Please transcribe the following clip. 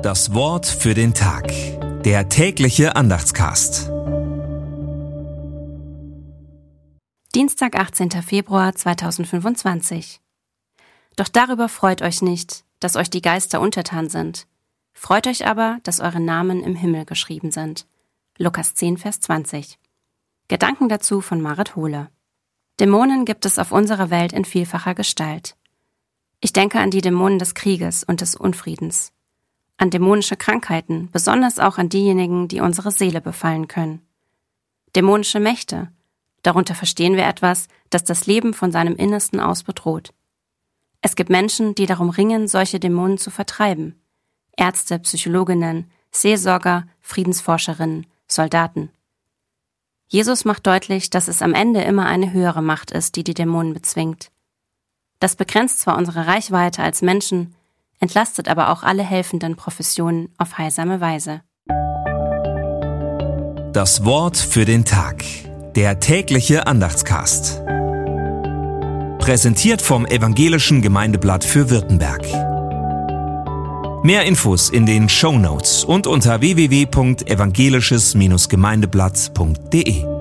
Das Wort für den Tag. Der tägliche Andachtscast. Dienstag, 18. Februar 2025. Doch darüber freut euch nicht, dass euch die Geister untertan sind. Freut euch aber, dass eure Namen im Himmel geschrieben sind. Lukas 10, Vers 20. Gedanken dazu von Marit Hohle. Dämonen gibt es auf unserer Welt in vielfacher Gestalt. Ich denke an die Dämonen des Krieges und des Unfriedens. An dämonische Krankheiten, besonders auch an diejenigen, die unsere Seele befallen können. Dämonische Mächte. Darunter verstehen wir etwas, das das Leben von seinem Innersten aus bedroht. Es gibt Menschen, die darum ringen, solche Dämonen zu vertreiben. Ärzte, Psychologinnen, Seelsorger, Friedensforscherinnen, Soldaten. Jesus macht deutlich, dass es am Ende immer eine höhere Macht ist, die die Dämonen bezwingt. Das begrenzt zwar unsere Reichweite als Menschen, entlastet aber auch alle helfenden Professionen auf heilsame Weise. Das Wort für den Tag. Der tägliche Andachtscast. Präsentiert vom Evangelischen Gemeindeblatt für Württemberg. Mehr Infos in den Shownotes und unter www.evangelisches-gemeindeblatt.de.